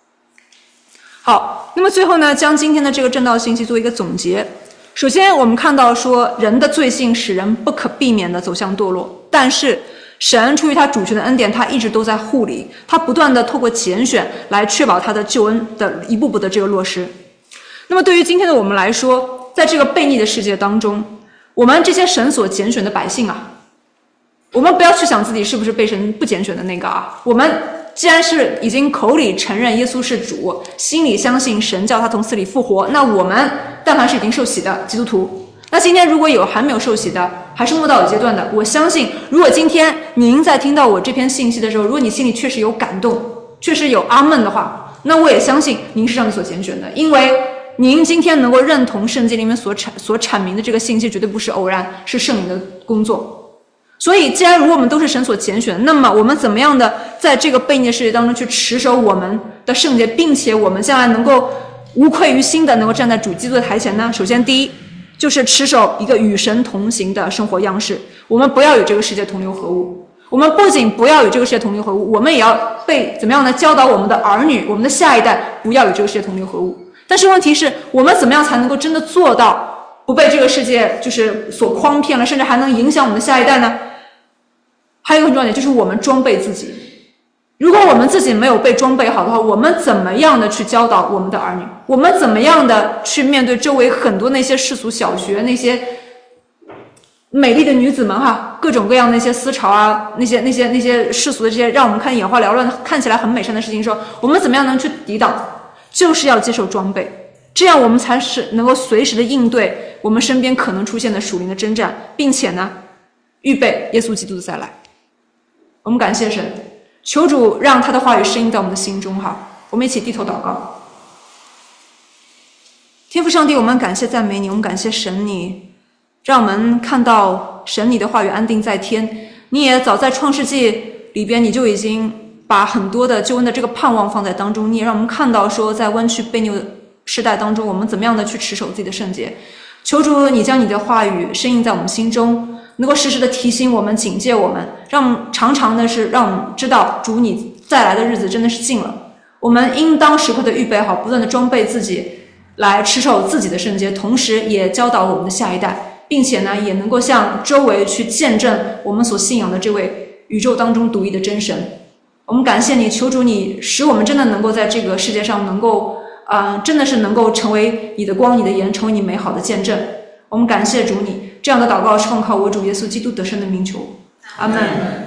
好，那么最后呢，将今天的这个正道信息做一个总结。首先我们看到说人的罪性使人不可避免的走向堕落，但是神出于他主权的恩典，他一直都在护理，他不断的透过拣选来确保他的救恩的一步步的这个落实。那么对于今天的我们来说，在这个悖逆的世界当中，我们这些神所拣选的百姓我们不要去想自己是不是被神不拣选的那个我们既然是已经口里承认耶稣是主，心里相信神叫他从死里复活，那我们但凡是已经受洗的基督徒，那今天如果有还没有受洗的，还是慕道友阶段的，我相信如果今天您在听到我这篇信息的时候，如果你心里确实有感动，确实有阿们的话，那我也相信您是上帝所拣选的，因为您今天能够认同圣经里面所阐明的这个信息，绝对不是偶然，是圣灵的工作。所以既然如果我们都是神所拣选，那么我们怎么样的在这个悖逆的世界当中去持守我们的圣洁，并且我们将来能够无愧于心的能够站在主基督的台前呢？首先第一就是持守一个与神同行的生活样式，我们不要与这个世界同流合污。我们不仅不要与这个世界同流合污，我们也要被怎么样呢？教导我们的儿女，我们的下一代不要与这个世界同流合污。但是问题是，我们怎么样才能够真的做到不被这个世界就是所诓骗了，甚至还能影响我们的下一代呢？还有一个很重要的点，就是我们装备自己。如果我们自己没有被装备好的话，我们怎么样的去教导我们的儿女？我们怎么样的去面对周围很多那些世俗小学那些美丽的女子们各种各样那些思潮那些世俗的这些让我们看眼花缭乱看起来很美善的事情的时候，我们怎么样能去抵挡？就是要接受装备，这样我们才是能够随时的应对我们身边可能出现的属灵的征战，并且呢预备耶稣基督的再来。我们感谢神，求主让他的话语深印到我们的心中我们一起低头祷告。天父上帝，我们感谢赞美你，我们感谢神，你让我们看到神你的话语安定在天，你也早在创世纪里边你就已经把很多的救恩的这个盼望放在当中，你也让我们看到说在弯曲悖逆的世代当中，我们怎么样的去持守自己的圣洁。求主你将你的话语深印在我们心中，能够时时的提醒我们，警戒我们，常常的是让我们知道主你再来的日子真的是近了。 我们应当时刻的预备好，不断的装备自己，来持守自己的圣洁，同时也教导我们的下一代，并且呢，也能够向周围去见证我们所信仰的这位宇宙当中独一的真神。我们感谢你，求主你使我们真的能够在这个世界上能够真的是能够成为你的光，你的盐，成为你美好的见证。我们感谢主你，这样的祷告是奉靠我主耶稣基督得胜的名求，阿们。